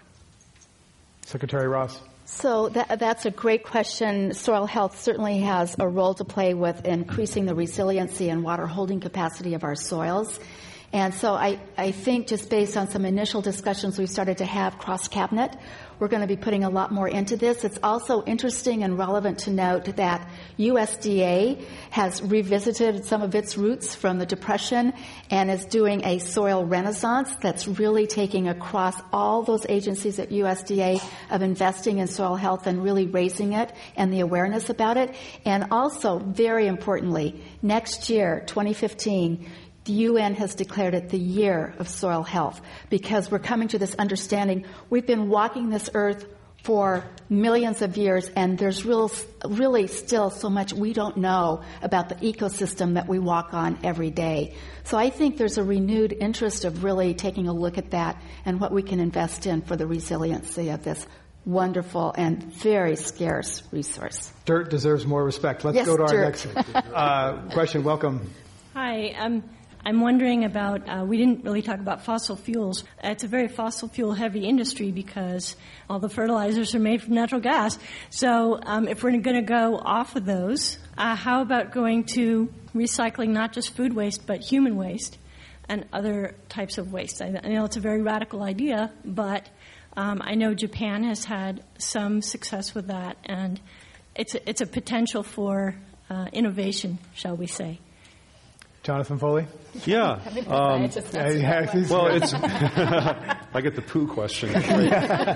Secretary Ross. So that's a great question. Soil health certainly has a role to play with increasing the resiliency and water holding capacity of our soils. And so I think just based on some initial discussions we've started to have cross-cabinet, we're going to be putting a lot more into this. It's also interesting and relevant to note that USDA has revisited some of its roots from the Depression and is doing a soil renaissance that's really taking across all those agencies at USDA of investing in soil health and really raising it and the awareness about it. And also, very importantly, next year, 2015, the UN has declared it the year of soil health because we're coming to this understanding. We've been walking this earth for millions of years, and there's really still so much we don't know about the ecosystem that we walk on every day. So I think there's a renewed interest of really taking a look at that and what we can invest in for the resiliency of this wonderful and very scarce resource. Dirt deserves more respect. Let's go to our next question. Welcome. Hi. I'm wondering about, we didn't really talk about fossil fuels. It's a very fossil fuel heavy industry because all the fertilizers are made from natural gas. So if we're going to go off of those, how about going to recycling not just food waste but human waste and other types of waste? I know it's a very radical idea, but I know Japan has had some success with that, and it's a potential for innovation, shall we say. Jonathan Foley? Yeah. Well, it's I get the poo question. Somebody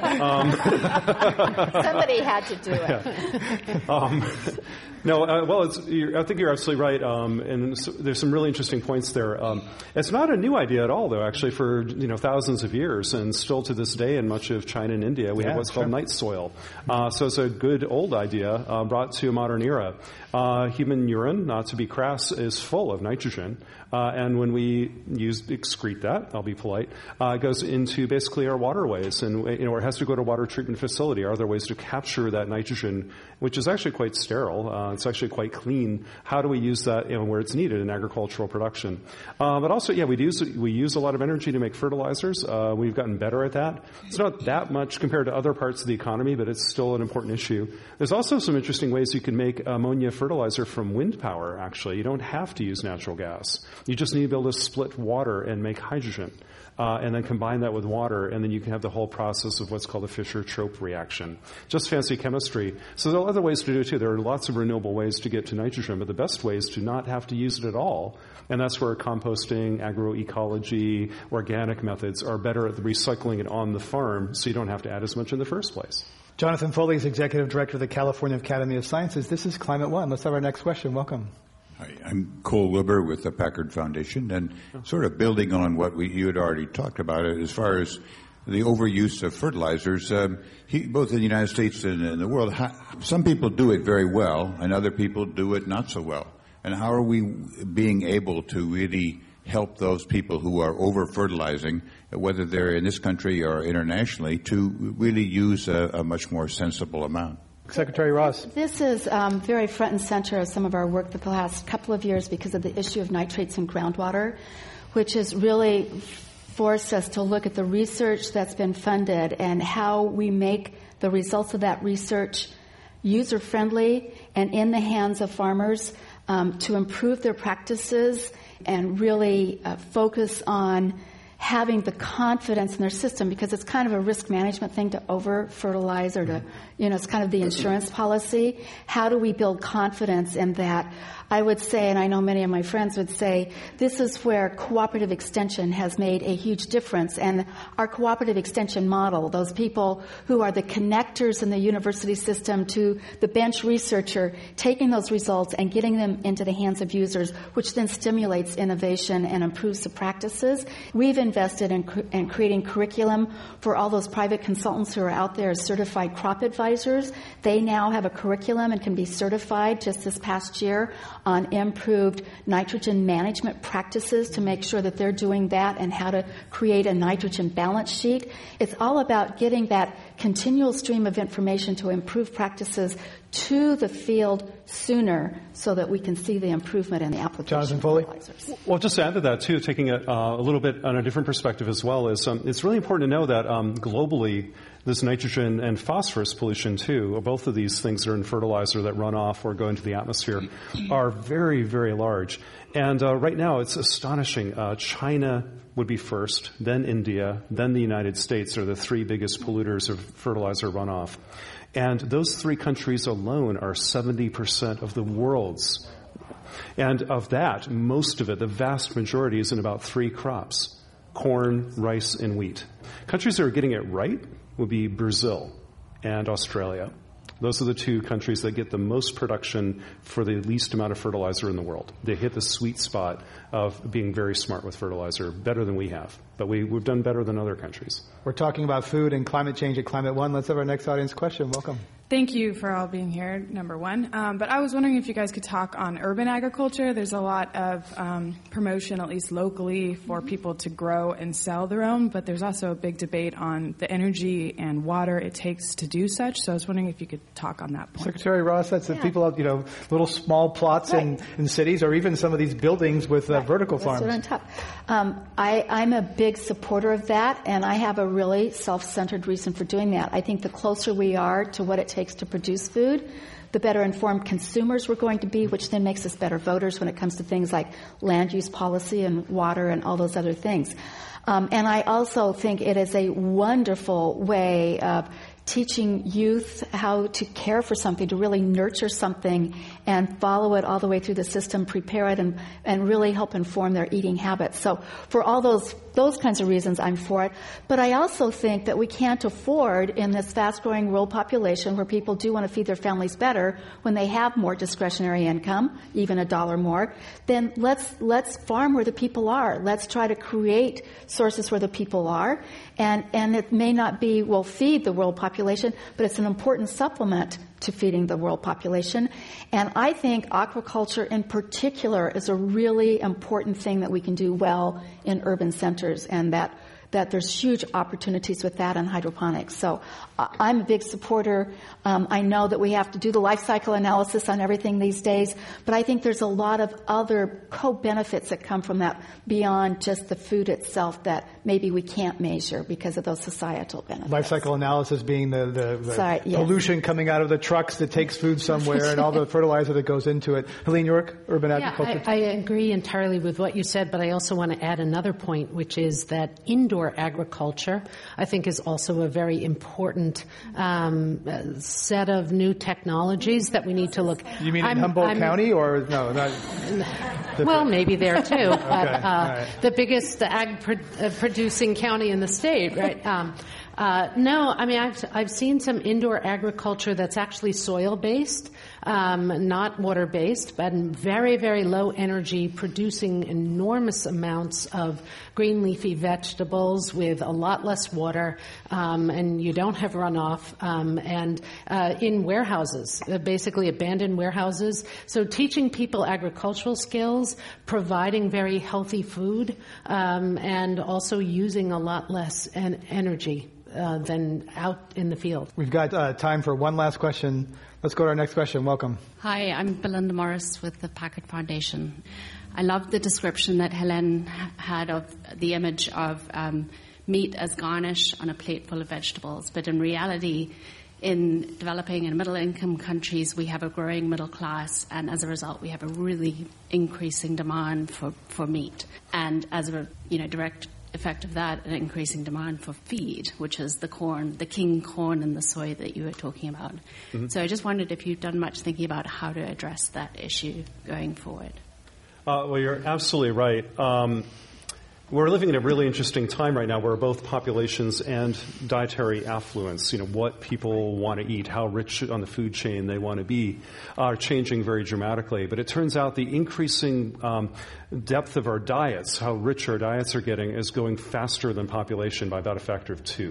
had to do it. I think you're absolutely right, and there's some really interesting points there. It's not a new idea at all, though. Actually, for thousands of years, and still to this day, in much of China and India, we have what's called night soil. So it's a good old idea brought to a modern era. Human urine, not to be crass, is full of nitrogen. And when we excrete that, I'll be polite, it goes into basically our waterways, and it has to go to a water treatment facility. Are there ways to capture that nitrogen, which is actually quite sterile? It's actually quite clean. How do we use that where it's needed in agricultural production? But also, we use a lot of energy to make fertilizers. We've gotten better at that. It's not that much compared to other parts of the economy, but it's still an important issue. There's also some interesting ways you can make ammonia fertilizer from wind power, actually. You don't have to use natural gas. You just need to be able to split water and make hydrogen, and then combine that with water, and then you can have the whole process of what's called a Fischer-Tropsch reaction. Just fancy chemistry. So there are other ways to do it, too. There are lots of renewable ways to get to nitrogen, but the best way is to not have to use it at all, and that's where composting, agroecology, organic methods are better at recycling it on the farm, so you don't have to add as much in the first place. Jonathan Foley is Executive Director of the California Academy of Sciences. This is Climate One. Let's have our next question. Welcome. Hi, I'm Cole Wilbur with the Packard Foundation, and sort of building on what you had already talked about as far as the overuse of fertilizers, both in the United States and in the world, some people do it very well, and other people do it not so well. And how are we being able to really help those people who are over-fertilizing, whether they're in this country or internationally, to really use a much more sensible amount? Secretary Ross. This is very front and center of some of our work for the last couple of years because of the issue of nitrates in groundwater, which has really forced us to look at the research that's been funded and how we make the results of that research user-friendly and in the hands of farmers to improve their practices and really focus on having the confidence in their system, because it's kind of a risk management thing to over-fertilize or to, it's kind of the insurance policy. How do we build confidence in that? I would say, and I know many of my friends would say, this is where cooperative extension has made a huge difference. And our cooperative extension model, those people who are the connectors in the university system to the bench researcher, taking those results and getting them into the hands of users, which then stimulates innovation and improves the practices. We've invested in creating curriculum for all those private consultants who are out there as certified crop advisors. They now have a curriculum and can be certified just this past year on improved nitrogen management practices to make sure that they're doing that and how to create a nitrogen balance sheet. It's all about getting that continual stream of information to improve practices to the field sooner so that we can see the improvement in the application. Jonathan Foley? Well, just to add to that, too, taking it a little bit on a different different perspective as well is it's really important to know that globally, this nitrogen and phosphorus pollution too, both of these things that are in fertilizer that run off or go into the atmosphere, are very, very large. And right now it's astonishing. China would be first, then India, then the United States are the three biggest polluters of fertilizer runoff. And those three countries alone are 70% of the world's. And of that, most of it, the vast majority, is in about three crops: corn, rice, and wheat. Countries that are getting it right would be Brazil and Australia. Those are the two countries that get the most production for the least amount of fertilizer in the world. They hit the sweet spot of being very smart with fertilizer, better than we have. But we've done better than other countries. We're talking about food and climate change at Climate One. Let's have our next audience question. Welcome. Thank you for all being here, number one. But I was wondering if you guys could talk on urban agriculture. There's a lot of promotion, at least locally, for people to grow and sell their own, but there's also a big debate on the energy and water it takes to do such. So I was wondering if you could talk on that point. Secretary Ross, that's the people have, little small plots in cities, or even some of these buildings with vertical farms. On top. I'm a big supporter of that, and I have a really self-centered reason for doing that. I think the closer we are to what it takes to produce food, the better informed consumers we're going to be, which then makes us better voters when it comes to things like land use policy and water and all those other things. And I also think it is a wonderful way of teaching youth how to care for something, to really nurture something and follow it all the way through the system, prepare it, and really help inform their eating habits. So for all those kinds of reasons, I'm for it. But I also think that we can't afford, in this fast-growing rural population where people do want to feed their families better, when they have more discretionary income, even $1 more, then let's farm where the people are. Let's try to create sources where the people are. And it may not be, we'll feed the world population, but it's an important supplement to feeding the world population. And I think aquaculture in particular is a really important thing that we can do well in urban centers, and that there's huge opportunities with that in hydroponics. So I'm a big supporter. I know that we have to do the life cycle analysis on everything these days, but I think there's a lot of other co-benefits that come from that beyond just the food itself that maybe we can't measure because of those societal benefits. Life cycle analysis being the pollution coming out of the trucks that takes food somewhere and all the fertilizer that goes into it. Helene York, urban agriculture. I agree entirely with what you said, but I also want to add another point, which is that indoor agriculture, I think, is also a very important set of new technologies that we need to look. You mean in Humboldt County, or no? Not well, maybe there too. Okay, But right. the biggest producing county in the state, right? No, I mean, I've seen some indoor agriculture that's actually soil-based, not water-based, but very, very low energy, producing enormous amounts of green leafy vegetables with a lot less water, and you don't have runoff, and in warehouses, basically abandoned warehouses. So teaching people agricultural skills, providing very healthy food, and also using a lot less energy than out in the field. We've got time for one last question. Let's go to our next question. Welcome. Hi, I'm Belinda Morris with the Packard Foundation. I love the description that Helen had of the image of meat as garnish on a plate full of vegetables. But in reality, in developing and middle-income countries, we have a growing middle class, and as a result, we have a really increasing demand for meat. And as a direct effect of that, an increasing demand for feed, which is the corn, the king corn and the soy that you were talking about. Mm-hmm. So I just wondered if you've done much thinking about how to address that issue going forward. Well, you're absolutely right. We're living in a really interesting time right now where both populations and dietary affluence, what people want to eat, how rich on the food chain they want to be, are changing very dramatically. But it turns out the increasing depth of our diets, how rich our diets are getting, is going faster than population by about a factor of 2.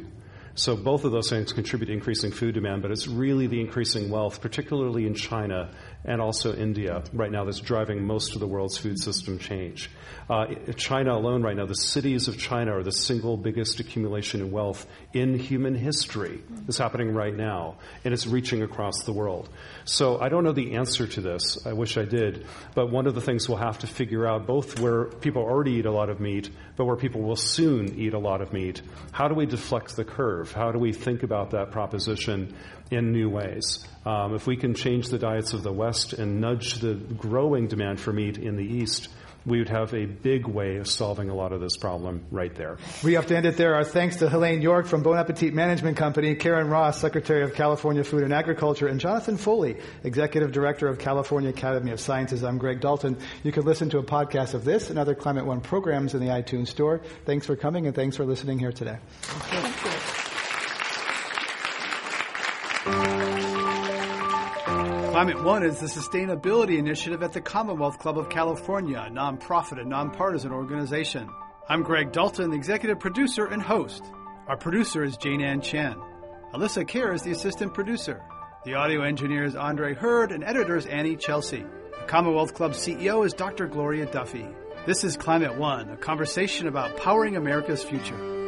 So both of those things contribute to increasing food demand, but it's really the increasing wealth, particularly in China and also India right now, that's driving most of the world's food system change. China alone right now, the cities of China are the single biggest accumulation in wealth in human history. It's happening right now, and it's reaching across the world. So I don't know the answer to this. I wish I did. But one of the things we'll have to figure out, both where people already eat a lot of meat, but where people will soon eat a lot of meat, how do we deflect the curve? How do we think about that proposition in new ways? If we can change the diets of the West and nudge the growing demand for meat in the East, we would have a big way of solving a lot of this problem right there. We have to end it there. Our thanks to Helene York from Bon Appetit Management Company, Karen Ross, Secretary of California Food and Agriculture, and Jonathan Foley, Executive Director of California Academy of Sciences. I'm Greg Dalton. You can listen to a podcast of this and other Climate One programs in the iTunes Store. Thanks for coming, and thanks for listening here today. Thank you. Climate One is the sustainability initiative at the Commonwealth Club of California, a nonprofit and nonpartisan organization. I'm Greg Dalton, the executive producer and host. Our producer is Jane Ann Chen. Alyssa Kerr is the assistant producer. The audio engineer is Andre Hurd, and editor is Annie Chelsea. The Commonwealth Club CEO is Dr. Gloria Duffy. This is Climate One, a conversation about powering America's future.